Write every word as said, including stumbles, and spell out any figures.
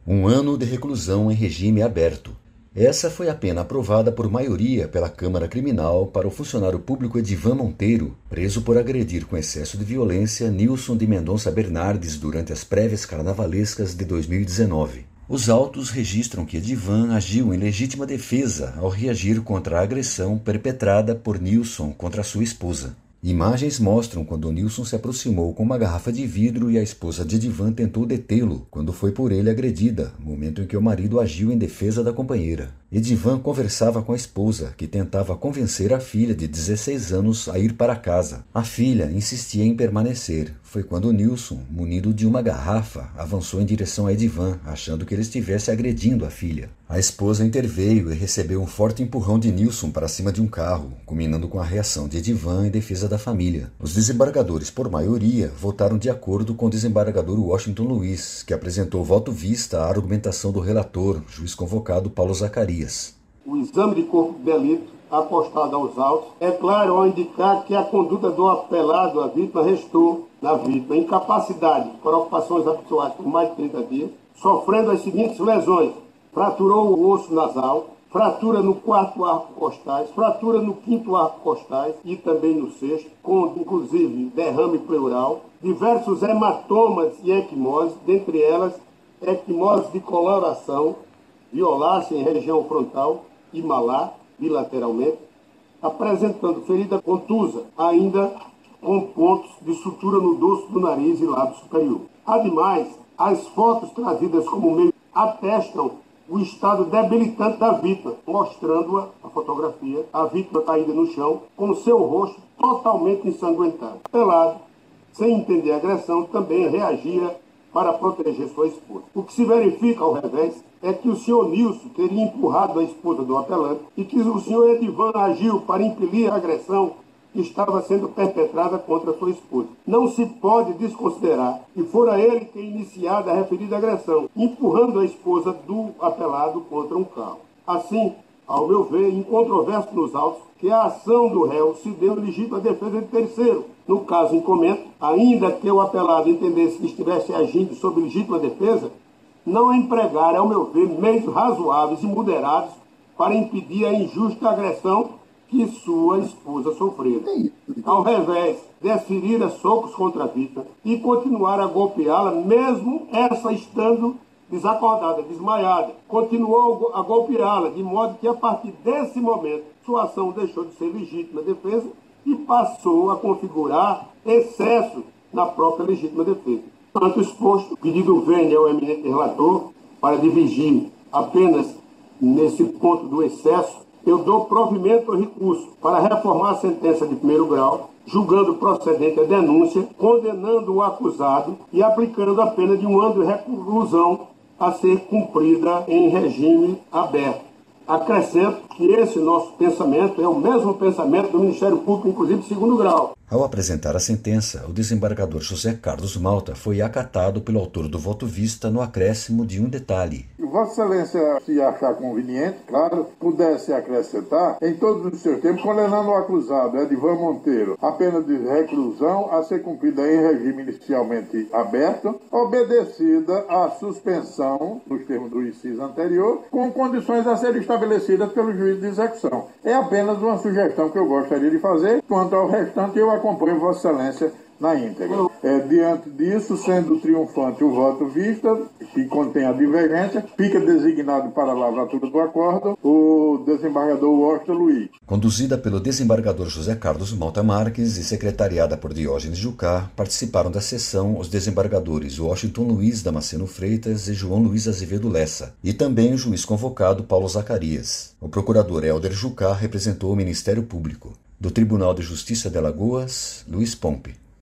Um ano de reclusão em regime aberto. Essa foi a pena aprovada por maioria pela Câmara Criminal para o funcionário público Edivan Monteiro, preso por agredir com excesso de violência Nilson de Mendonça Bernardes durante as prévias carnavalescas de dois mil e dezenove. Os autos registram que Edivan agiu em legítima defesa ao reagir contra a agressão perpetrada por Nilson contra sua esposa. Imagens mostram quando Nilson se aproximou com uma garrafa de vidro e a esposa de Edivan tentou detê-lo quando foi por ele agredida, momento em que o marido agiu em defesa da companheira. Edivan conversava com a esposa, que tentava convencer a filha de dezesseis anos a ir para casa. A filha insistia em permanecer. Foi quando Nilson, munido de uma garrafa, avançou em direção a Edivan, achando que ele estivesse agredindo a filha. A esposa interveio e recebeu um forte empurrão de Nilson para cima de um carro, culminando com a reação de Edivan em defesa da família. Os desembargadores, por maioria, votaram de acordo com o desembargador Washington Luiz, que apresentou voto vista à argumentação do relator, juiz convocado Paulo Zacarias. O exame de corpo de delito apostado aos autos é claro ao indicar que a conduta do apelado à vítima restou na vítima incapacidade para ocupações habituais por mais de trinta dias, sofrendo as seguintes lesões: fraturou o osso nasal, fratura no quarto arco costais, fratura no quinto arco costais e também no sexto, com inclusive derrame pleural, diversos hematomas e equimoses, dentre elas equimose de coloração, violácea em região frontal e malar, bilateralmente, apresentando ferida contusa, ainda com pontos de sutura no dorso do nariz e lábio superior. Ademais, as fotos trazidas como meio atestam o estado debilitante da vítima, mostrando-a, a fotografia, a vítima caída no chão, com seu rosto totalmente ensanguentado. Pelado, sem entender a agressão, também reagia para proteger sua esposa. O que se verifica ao revés é que o senhor Nilson teria empurrado a esposa do apelante e que o senhor Edivan agiu para impedir a agressão que estava sendo perpetrada contra sua esposa. Não se pode desconsiderar que fora ele quem iniciado a referida agressão, empurrando a esposa do apelado contra um carro. Assim, ao meu ver, incontroverso nos autos, que a ação do réu se deu em legítima defesa de terceiro. No caso em comento, ainda que o apelado entendesse que estivesse agindo sob legítima defesa, não empregara, ao meu ver, meios razoáveis e moderados para impedir a injusta agressão que sua esposa sofreu. Ao revés, desferir socos contra a vítima e continuar a golpeá-la, mesmo essa estando desacordada, desmaiada. Continuou a golpeá-la, de modo que a partir desse momento sua ação deixou de ser legítima defesa e passou a configurar excesso na própria legítima defesa. Tanto exposto, o pedido vem ao eminente relator para divergir apenas nesse ponto do excesso. Eu dou provimento ao recurso para reformar a sentença de primeiro grau, julgando procedente a denúncia, condenando o acusado e aplicando a pena de um ano de reclusão a ser cumprida em regime aberto. Acrescento que esse nosso pensamento é o mesmo pensamento do Ministério Público, inclusive de segundo grau. Ao apresentar a sentença, o desembargador José Carlos Malta foi acatado pelo autor do voto vista no acréscimo de um detalhe. Vossa Excelência, se achar conveniente, claro, pudesse acrescentar, em todos os seus tempos, condenando o acusado, Edivan Monteiro, a pena de reclusão a ser cumprida em regime inicialmente aberto, obedecida à suspensão, nos termos do inciso anterior, com condições a serem estabelecidas pelo juiz de execução. É apenas uma sugestão que eu gostaria de fazer. Quanto ao restante, eu acompanho Vossa Excelência na íntegra. É, diante disso, sendo triunfante o voto vista, que contém a divergência, fica designado para a lavratura do acordo o desembargador Washington Luiz. Conduzida pelo desembargador José Carlos Malta Marques e secretariada por Diógenes Jucá, participaram da sessão os desembargadores Washington Luiz Damasceno Freitas e João Luiz Azevedo Lessa, e também o juiz convocado Paulo Zacarias. O procurador Helder Jucá representou o Ministério Público. Do Tribunal de Justiça de Alagoas, Luiz Pompe.